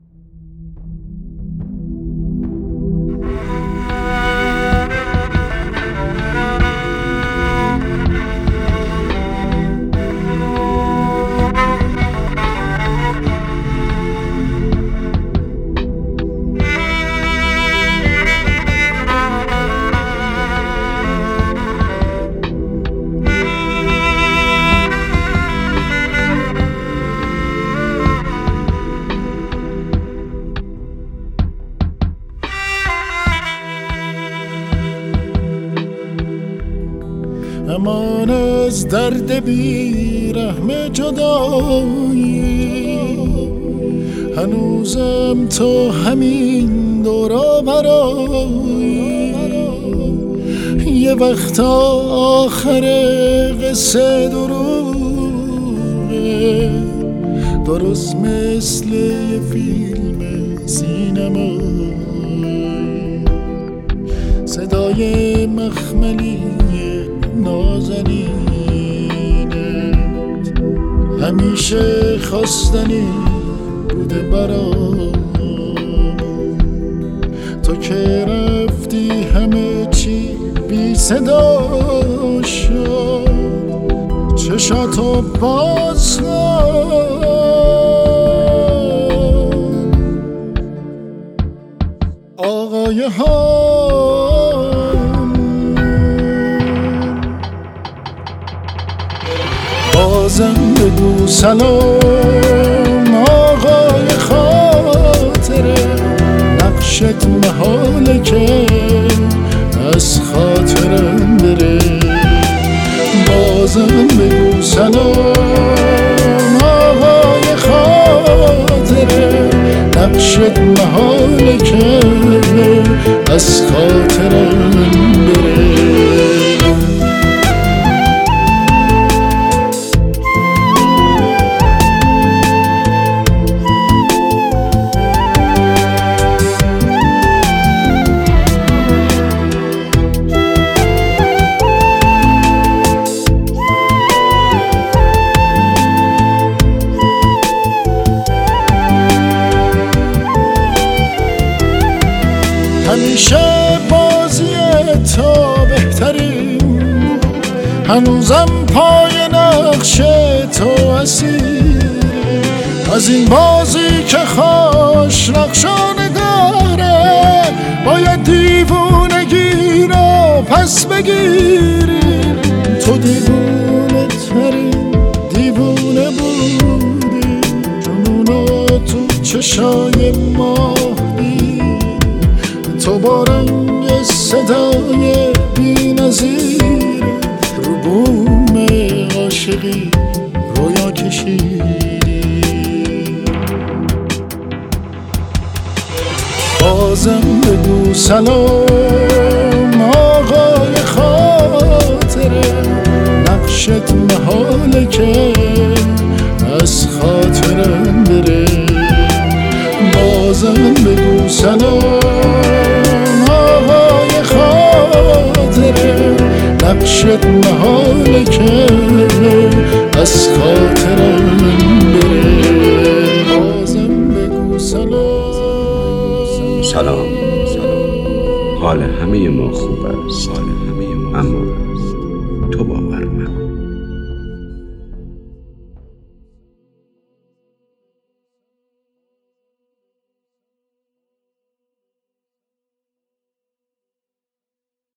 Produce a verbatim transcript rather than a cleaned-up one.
امان از درد بی رحم جدایی، هنوزم تو همین دورا برایی. یه وقت آخر قصه دروغه، درست مثل یه فیلم سینمایی. صدای مخملی نازنینت همیشه خواستنی بوده برام. تو که رفتی همه چی بی صدا شد، چشاتو باز آقای ها. بازم بگو سلام آقای خاطره، نقشت محاله که از خاطرم بره. بازم بگو سلام آقای خاطره، نقشت محاله که از خاطرم بره. همیشه بازی تو بهترین بود، هنوزم پای نقش تو اسیر. از این بازی که خوش نقشانه داره، باید دیوونگی رو پس بگیری. تو دیوونه ترین دیوونه بودی، جنونو تو چشای ما دیدی. تو با رنگ صدای بی نظیر، رو بوم عاشقی رویا کشیدی. بازم بگو سلام آقای خاطره، نقشت محاله که از خاطرم بره. بازم بگو سلام آقای خاطره، نقشت محاله که از خاطرم بره. بازم بگو سلام. سلام، حال همه ما خوب.